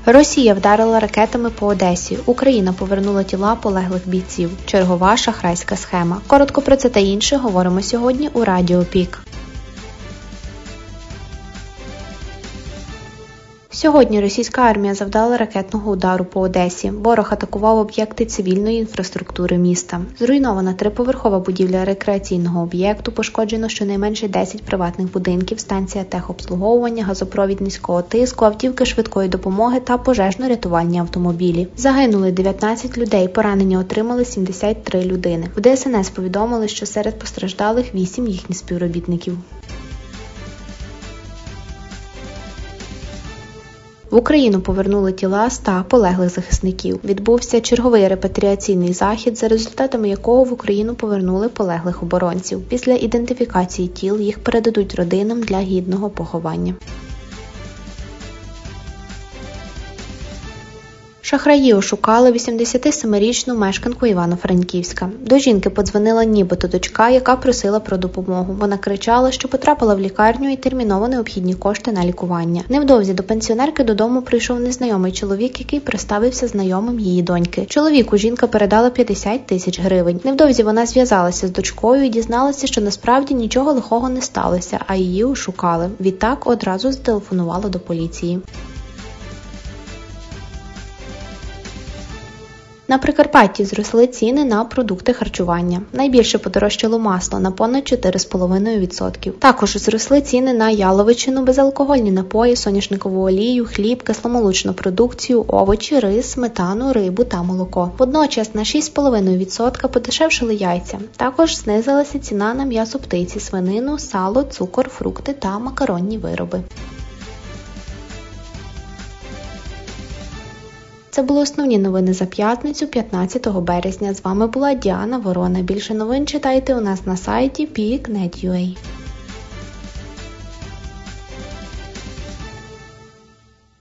Росія вдарила ракетами по Одесі. Україна повернула тіла полеглих бійців. Чергова шахрайська схема. Коротко про це та інше говоримо сьогодні у Радіо Пік. Сьогодні російська армія завдала ракетного удару по Одесі. Ворог атакував об'єкти цивільної інфраструктури міста. Зруйнована триповерхова будівля рекреаційного об'єкту, пошкоджено щонайменше 10 приватних будинків, станція техобслуговування, газопровід низького тиску, автівки швидкої допомоги та пожежно-рятувальні автомобілі. Загинули 19 людей, поранені отримали 73 людини. В ДСНС повідомили, що серед постраждалих 8 їхніх співробітників. В Україну повернули тіла 100 полеглих захисників. Відбувся черговий репатріаційний захід, за результатами якого в Україну повернули полеглих оборонців. Після ідентифікації тіл їх передадуть родинам для гідного поховання. Шахраї ошукали 87-річну мешканку Івано-Франківська. До жінки подзвонила нібито дочка, яка просила про допомогу. Вона кричала, що потрапила в лікарню і терміново необхідні кошти на лікування. Невдовзі до пенсіонерки додому прийшов незнайомий чоловік, який представився знайомим її доньки. Чоловіку жінка передала 50 тисяч гривень. Невдовзі вона зв'язалася з дочкою і дізналася, що насправді нічого лихого не сталося, а її ошукали. Відтак одразу зателефонувала до поліції. На Прикарпатті зросли ціни на продукти харчування. Найбільше подорожчало масло на понад 4,5%. Також зросли ціни на яловичину, безалкогольні напої, соняшникову олію, хліб, кисломолочну продукцію, овочі, рис, сметану, рибу та молоко. Водночас на 6,5% подешевшили яйця. Також знизилася ціна на м'ясо птиці, свинину, сало, цукор, фрукти та макаронні вироби. Це були основні новини за п'ятницю, 15 березня. З вами була Діана Ворона. Більше новин читайте у нас на сайті peak.net.ua.